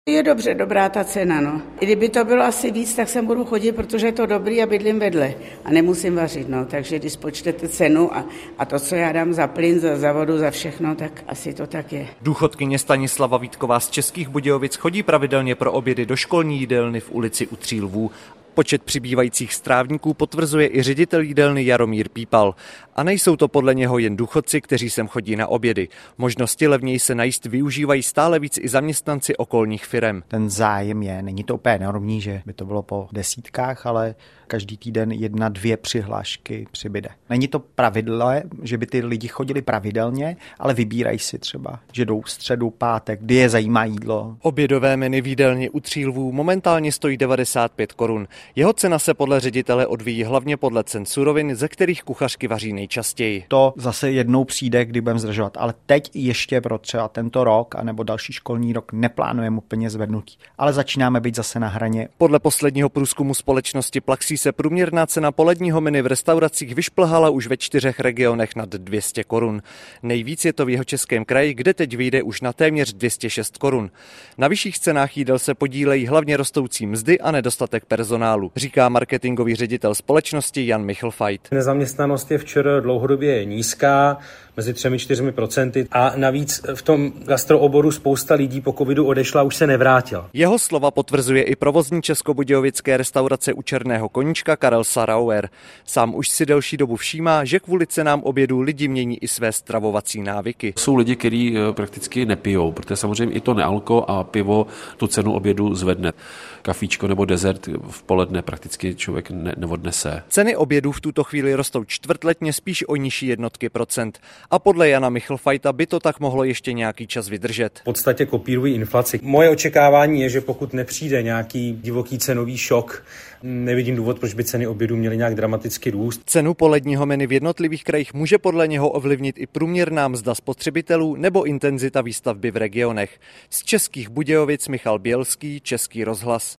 Je dobře, dobrá ta cena, no. I kdyby to bylo asi víc, tak sem budu chodit, protože je to dobrý a bydlím vedle a nemusím vařit, no. Takže když spočtete cenu a to, co já dám za plyn, za vodu, za všechno, tak asi to tak je. Důchodkyně Stanislava Vítková z Českých Budějovic chodí pravidelně pro obědy do školní jídelny v ulici U Tří lvů. Počet přibývajících strávníků potvrzuje i ředitel jídelny Jaromír Pípal. A nejsou to podle něho jen důchodci, kteří sem chodí na obědy. Možnosti levněji se najíst využívají stále víc i zaměstnanci okolních firem. Ten zájem je, není to úplně enormní, že by to bylo po desítkách, ale každý týden 1-2 přihlášky přibyde. Není to pravidlo, že by ty lidi chodili pravidelně, ale vybírají si třeba, že jdou středu, pátek, kdy je zajímá jídlo. Obědové menu v jídelně U Tří lvů momentálně stojí 95 korun. Jeho cena se podle ředitele odvíjí hlavně podle cen surovin, ze kterých kuchařky vaří nejčastěji. To zase jednou přijde, kdy budeme zdražovat, ale teď ještě pro třeba tento rok anebo další školní rok neplánujeme úplně zvednutí, ale začínáme být zase na hraně. Podle posledního průzkumu společnosti Plaxí se průměrná cena poledního menu v restauracích vyšplhala už ve 4 regionech nad 200 korun. Nejvíc je to v Jihočeském kraji, kde teď vyjde už na téměř 206 korun. Na vyšších cenách jídel se podílejí hlavně rostoucí mzdy a nedostatek personálu, říká marketingový ředitel společnosti Jan Michlfajt. Nezaměstnanost je včera dlouhodobě nízká, mezi 3-4% a navíc v tom gastrooboru spousta lidí po covidu odešla a už se nevrátila. Jeho slova potvrzuje i provozní českobudějovické restaurace U Černého koníčka Karel Sarauer. Sám už si delší dobu všímá, že kvůli cenám obědů lidi mění i své stravovací návyky. Jsou lidi, kteří prakticky nepijou, protože samozřejmě i to nealko a pivo tu cenu obědu zvedne. Kafíčko nebo dezert v poledne prakticky člověk neodnese. Ceny obědů v tuto chvíli rostou čtvrtletně spíš o nižší jednotky procent. A podle Jana Michlfajta by to tak mohlo ještě nějaký čas vydržet. V podstatě kopírují inflaci. Moje očekávání je, že pokud nepřijde nějaký divoký cenový šok, nevidím důvod, proč by ceny obědů měly nějak dramaticky růst. Cenu poledního menu v jednotlivých krajích může podle něho ovlivnit i průměrná mzda spotřebitelů nebo intenzita výstavby v regionech. Z Českých Budějovic Michal Bělský, Český rozhlas.